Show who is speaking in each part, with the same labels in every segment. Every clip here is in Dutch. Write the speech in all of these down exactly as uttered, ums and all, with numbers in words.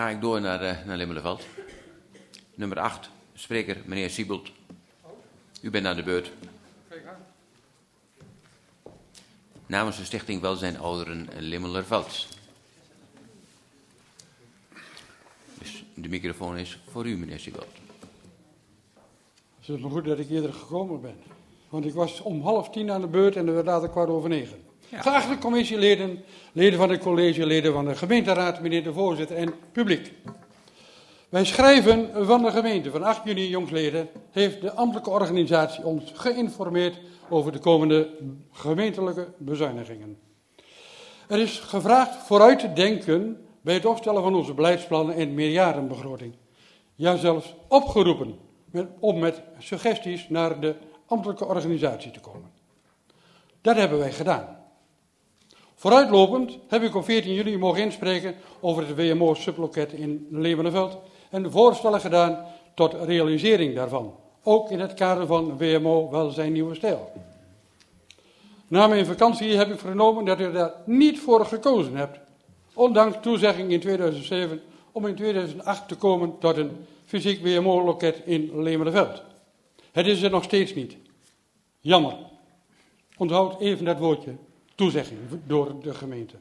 Speaker 1: ga ik door naar, uh, naar Limmerleveld. Nummer acht, spreker meneer Siebelt. U bent aan de beurt. Namens de Stichting Welzijn Ouderen Limmerleveld. Dus de microfoon is voor u, meneer Siebelt.
Speaker 2: Het is maar goed dat ik eerder gekomen ben. Want ik was om half tien aan de beurt en er werd later kwart over negen. Ja. Geachte commissieleden, leden van het college, leden van de gemeenteraad, meneer de voorzitter en publiek. Wij schrijven van de gemeente van acht juni, jongsleden, heeft de ambtelijke organisatie ons geïnformeerd over de komende gemeentelijke bezuinigingen. Er is gevraagd vooruit te denken bij het opstellen van onze beleidsplannen en meerjarenbegroting. Ja, zelfs opgeroepen om met suggesties naar de ambtelijke organisatie te komen. Dat hebben wij gedaan. Vooruitlopend heb ik op veertien juli mogen inspreken over het W M O-subloket in Limmerleveld en de voorstellen gedaan tot realisering daarvan. Ook in het kader van W M O Welzijn Nieuwe Stijl. Na mijn vakantie heb ik vernomen dat u daar niet voor gekozen hebt. Ondanks toezegging in tweeduizend zeven om in tweeduizend acht te komen tot een fysiek W M O-loket in Limmerleveld. Het is er nog steeds niet. Jammer. Onthoud even dat woordje. Toezegging door de gemeente.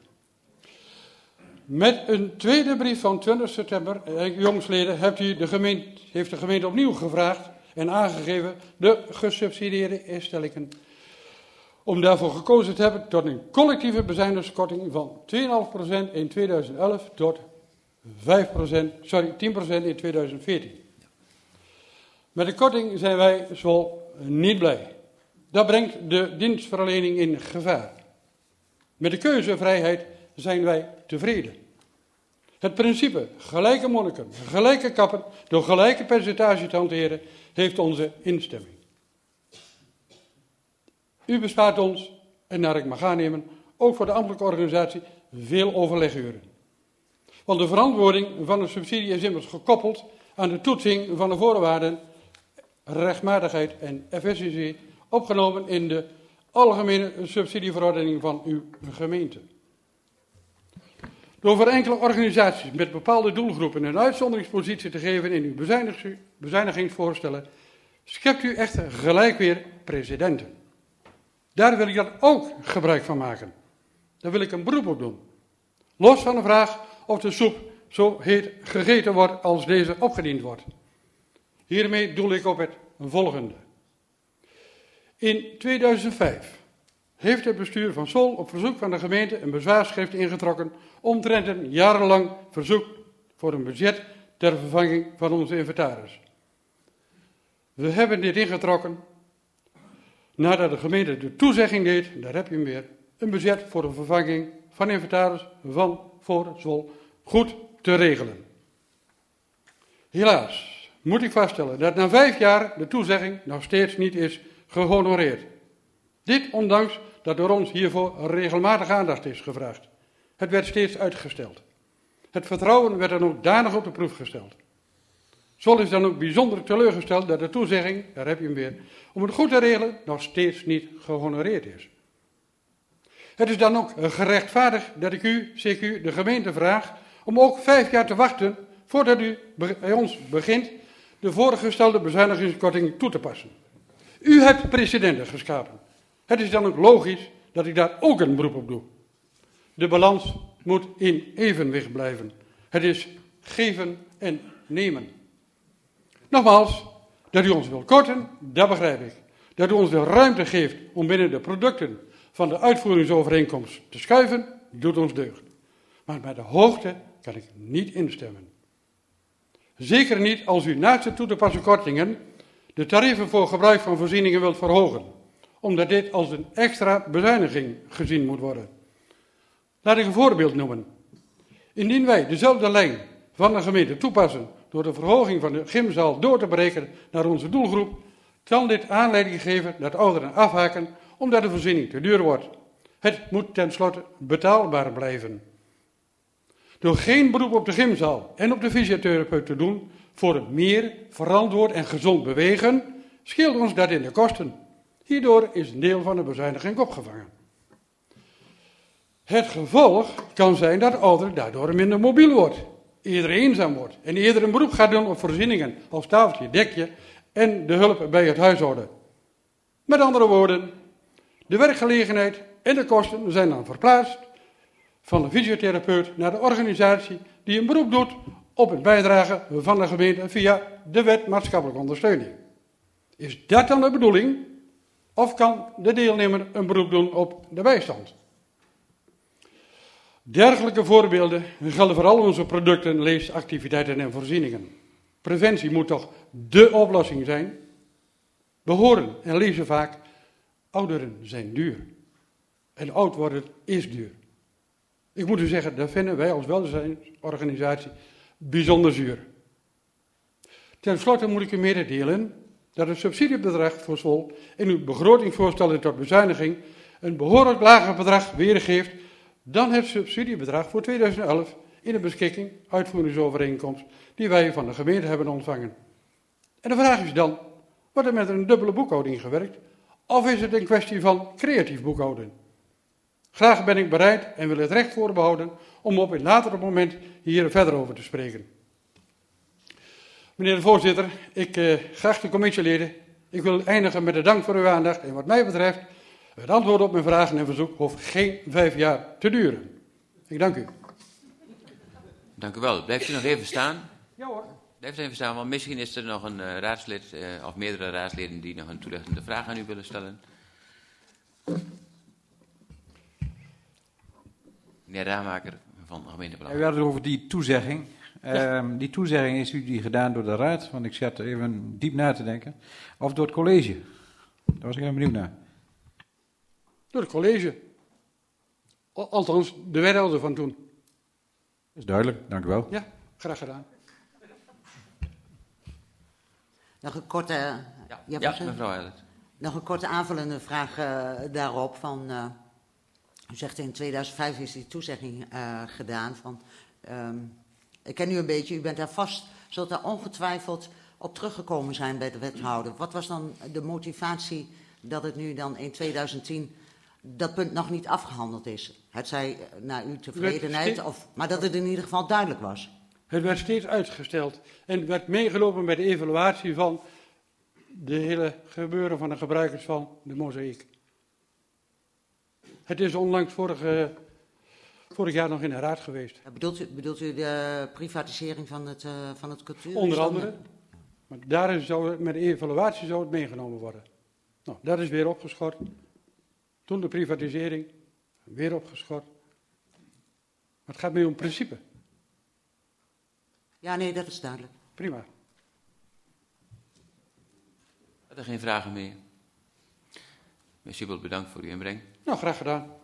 Speaker 2: Met een tweede brief van twintig september, eh, jongsleden, hebt u de gemeente, heeft de gemeente opnieuw gevraagd en aangegeven de gesubsidieerde instellingen om daarvoor gekozen te hebben tot een collectieve bezuinigingskorting van twee komma vijf procent in tweeduizend elf tot vijf procent, sorry, tien procent in tweeduizend veertien. Met de korting zijn wij zo niet blij. Dat brengt de dienstverlening in gevaar. Met de keuzevrijheid zijn wij tevreden. Het principe gelijke monniken, gelijke kappen, door gelijke percentage te hanteren, heeft onze instemming. U bespaart ons, en naar ik mag aannemen, ook voor de ambtelijke organisatie, veel overleguren. Want de verantwoording van de subsidie is immers gekoppeld aan de toetsing van de voorwaarden, rechtmatigheid en efficiëntie, opgenomen in de algemene subsidieverordening van uw gemeente. Door voor enkele organisaties met bepaalde doelgroepen een uitzonderingspositie te geven in uw bezuinigingsvoorstellen, schept u echter gelijk weer precedenten. Daar wil ik dan ook gebruik van maken. Daar wil ik een beroep op doen. Los van de vraag of de soep zo heet gegeten wordt als deze opgediend wordt. Hiermee doel ik op het volgende. In tweeduizend vijf heeft het bestuur van Sol op verzoek van de gemeente een bezwaarschrift ingetrokken omtrent een jarenlang verzoek voor een budget ter vervanging van onze inventaris. We hebben dit ingetrokken nadat de gemeente de toezegging deed, daar heb je hem weer, een budget voor de vervanging van inventaris van voor Sol goed te regelen. Helaas moet ik vaststellen dat na vijf jaar de toezegging nog steeds niet is gehonoreerd. Dit ondanks dat door ons hiervoor regelmatig aandacht is gevraagd. Het werd steeds uitgesteld. Het vertrouwen werd dan ook danig op de proef gesteld. Sol is dan ook bijzonder teleurgesteld dat de toezegging, daar heb je hem weer, om het goed te regelen nog steeds niet gehonoreerd is. Het is dan ook gerechtvaardigd dat ik u, C Q, de gemeente vraag om ook vijf jaar te wachten voordat u bij ons begint de voorgestelde bezuinigingskorting toe te passen. U hebt precedenten geschapen. Het is dan ook logisch dat ik daar ook een beroep op doe. De balans moet in evenwicht blijven. Het is geven en nemen. Nogmaals, dat u ons wilt korten, dat begrijp ik. Dat u ons de ruimte geeft om binnen de producten van de uitvoeringsovereenkomst te schuiven, doet ons deugd. Maar bij de hoogte kan ik niet instemmen. Zeker niet als u naast de toe te passen kortingen de tarieven voor gebruik van voorzieningen wilt verhogen, omdat dit als een extra bezuiniging gezien moet worden. Laat ik een voorbeeld noemen. Indien wij dezelfde lijn van de gemeente toepassen door de verhoging van de gymzaal door te breken naar onze doelgroep, kan dit aanleiding geven dat ouderen afhaken omdat de voorziening te duur wordt. Het moet tenslotte betaalbaar blijven. Door geen beroep op de gymzaal en op de fysiotherapeut te doen voor het meer verantwoord en gezond bewegen, scheelt ons dat in de kosten. Hierdoor is een deel van de bezuiniging opgevangen. Het gevolg kan zijn dat de ouder daardoor minder mobiel wordt. eerder eenzaam wordt en eerder een beroep gaat doen op voorzieningen als tafeltje, dekje en de hulp bij het huishouden. Met andere woorden, de werkgelegenheid en de kosten zijn dan verplaatst van de fysiotherapeut naar de organisatie die een beroep doet op het bijdragen van de gemeente via de wet maatschappelijke ondersteuning. Is dat dan de bedoeling? Of kan de deelnemer een beroep doen op de bijstand? Dergelijke voorbeelden gelden voor al onze producten, leesactiviteiten en voorzieningen. Preventie moet toch dé oplossing zijn? We horen en lezen vaak, ouderen zijn duur. En oud worden is duur. Ik moet u zeggen, dat vinden wij als welzijnsorganisatie bijzonder zuur. Ten slotte moet ik u mededelen dat het subsidiebedrag voor school in uw begrotingsvoorstellen tot bezuiniging een behoorlijk lager bedrag weergeeft dan het subsidiebedrag voor tweeduizend elf in de beschikking uitvoeringsovereenkomst die wij van de gemeente hebben ontvangen. En de vraag is dan, wordt er met een dubbele boekhouding gewerkt of is het een kwestie van creatief boekhouden? Graag ben ik bereid en wil het recht voorbehouden om op een later moment hier verder over te spreken. Meneer de voorzitter, ik, eh, geachte commissieleden, ik wil eindigen met de dank voor uw aandacht en wat mij betreft het antwoord op mijn vragen en verzoek hoeft geen vijf jaar te duren. Ik dank u.
Speaker 1: Dank u wel. Blijft u nog even staan?
Speaker 2: Ja hoor.
Speaker 1: Blijft even staan, want misschien is er nog een uh, raadslid uh, of meerdere raadsleden die nog een toelichtende vraag aan u willen stellen. Meneer Raamaker van de gemeente Belang.
Speaker 3: We hadden het over die toezegging. Ja. Um, die toezegging is u die gedaan door de raad, want ik zat even diep na te denken. Of door het college. Daar was ik heel benieuwd naar.
Speaker 2: Door het college. Althans, de wethouder van toen.
Speaker 3: Dat is duidelijk, dank u wel.
Speaker 2: Ja, graag gedaan.
Speaker 4: Nog een korte,
Speaker 1: Ja,
Speaker 4: ja,
Speaker 1: ja mevrouw Eilert.
Speaker 4: Nog een korte aanvullende vraag uh, daarop. Van, uh, u zegt in tweeduizend vijf is die toezegging uh, gedaan. Van, um, ik ken u een beetje, u bent daar vast, zult daar ongetwijfeld op teruggekomen zijn bij de wethouder. Wat was dan de motivatie dat het nu dan in tweeduizend tien dat punt nog niet afgehandeld is? Het zij naar uw tevredenheid, of, maar dat het in ieder geval duidelijk was.
Speaker 2: Het werd steeds uitgesteld en werd meegelopen bij de evaluatie van de hele gebeuren van de gebruikers van de mozaïek. Het is onlangs vorige, vorig jaar nog in de raad geweest.
Speaker 4: Bedoelt u, bedoelt u de privatisering van het, uh, van het cultuur?
Speaker 2: Onder andere. Maar daar zou het, met de evaluatie zou het meegenomen worden. Nou, dat is weer opgeschort. Toen de privatisering, weer opgeschort. Maar het gaat meer om principe.
Speaker 4: Ja, nee, dat is duidelijk.
Speaker 2: Prima.
Speaker 1: Er geen vragen meer. Meneer Siebel, bedankt voor uw inbreng.
Speaker 2: Nou, graag gedaan.